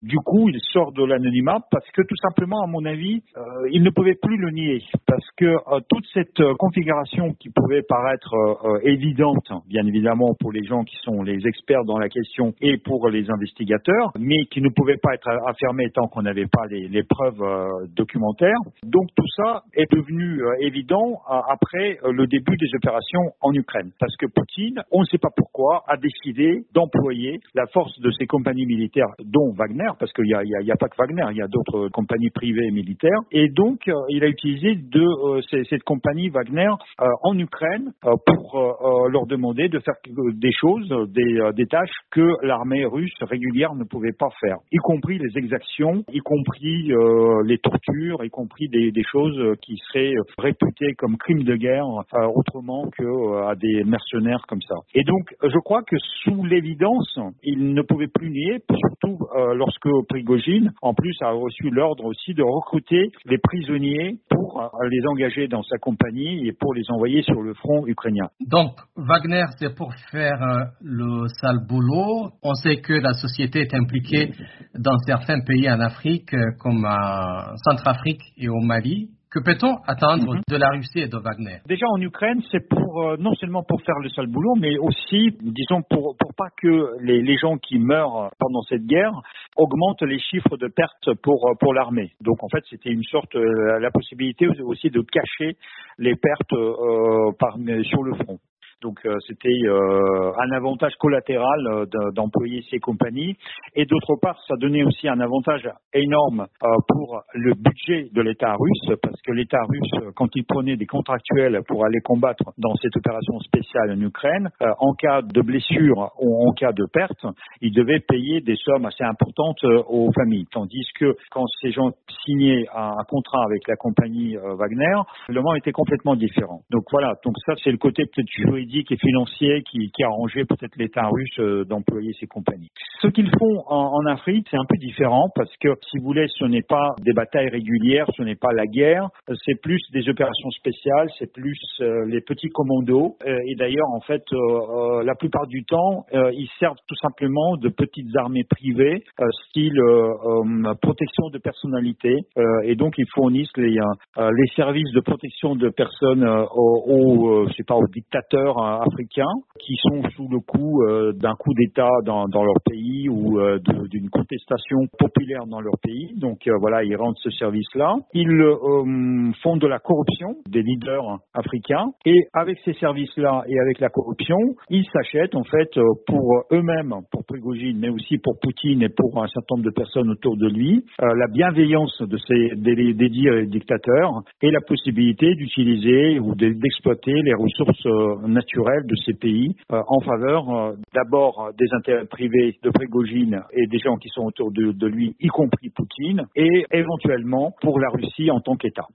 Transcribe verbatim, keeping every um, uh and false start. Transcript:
Du coup, il sort de l'anonymat parce que tout simplement, à mon avis, euh, il ne pouvait plus le nier. Parce que euh, toute cette euh, configuration qui pouvait paraître euh, évidente, bien évidemment pour les gens qui sont les experts dans la question et pour les investigateurs, mais qui ne pouvait pas être affirmée tant qu'on n'avait pas les, les preuves euh, documentaires. Donc tout ça est devenu euh, évident euh, après euh, le début des opérations en Ukraine. Parce que Poutine, on ne sait pas pourquoi, a décidé d'employer la force de ses compagnies militaires, dont Wagner, parce qu'il n'y a, il y a, il y a pas que Wagner, il y a d'autres compagnies privées et militaires. Et donc, euh, il a utilisé de, euh, ces, cette compagnie Wagner euh, en Ukraine euh, pour euh, leur demander de faire des choses, des, euh, des tâches que l'armée russe régulière ne pouvait pas faire, y compris les exactions, y compris euh, les tortures, y compris des, des choses qui seraient réputées comme crimes de guerre euh, autrement que euh, à des mercenaires comme ça. Et donc, je crois que sous l'évidence, il ne pouvait plus nier, surtout euh, lorsque Prigojine, en plus, a reçu l'ordre aussi de recruter les prisonniers pour euh, les engager dans sa compagnie et pour les envoyer sur le front ukrainien. Donc, Wagner, c'est pour faire euh, le sale boulot. On sait que la société est impliquée dans certains pays en Afrique, euh, comme en Centrafrique et au Mali. Que peut-on attendre mm-hmm. de la Russie et de Wagner? Déjà en Ukraine, c'est pour euh, non seulement pour faire le sale boulot, mais aussi, disons, pour pour pas que les, les gens qui meurent pendant cette guerre augmentent les chiffres de pertes pour pour l'armée. Donc en fait, c'était une sorte euh, la possibilité aussi de cacher les pertes euh, par, sur le front. Donc euh, c'était euh, un avantage collatéral euh, d'employer ces compagnies. Et d'autre part, ça donnait aussi un avantage énorme euh, pour le budget de l'État russe, parce que l'État russe, quand il prenait des contractuels pour aller combattre dans cette opération spéciale en Ukraine, euh, en cas de blessure ou en cas de perte, il devait payer des sommes assez importantes euh, aux familles. Tandis que quand ces gens signaient un, un contrat avec la compagnie euh, Wagner, le moment était complètement différent. Donc voilà, donc ça c'est le côté peut-être juridique et financier qui, qui a arrangé peut-être l'État russe euh, d'employer ces compagnies. Ce qu'ils font en, en Afrique, c'est un peu différent parce que, si vous voulez, ce n'est pas des batailles régulières, ce n'est pas la guerre, c'est plus des opérations spéciales, c'est plus euh, les petits commandos. Euh, et d'ailleurs, en fait, euh, euh, la plupart du temps, euh, ils servent tout simplement de petites armées privées, euh, style euh, euh, protection de personnalité. Euh, et donc, ils fournissent les, euh, les services de protection de personnes euh, aux, aux, euh, je sais pas, aux dictateurs africains qui sont sous le coup euh, d'un coup d'État dans, dans leur pays ou euh, de, d'une contestation populaire dans leur pays. Donc euh, voilà, ils rendent ce service-là. Ils euh, font de la corruption des leaders africains et avec ces services-là et avec la corruption, ils s'achètent en fait pour eux-mêmes, pour Prigojine, mais aussi pour Poutine et pour un certain nombre de personnes autour de lui, euh, la bienveillance de ces des, des dires dictateurs et la possibilité d'utiliser ou de, d'exploiter les ressources euh, naturelles de ces pays euh, en faveur euh, d'abord des intérêts privés de Prigojine et des gens qui sont autour de, de lui, y compris Poutine, et éventuellement pour la Russie en tant qu'État.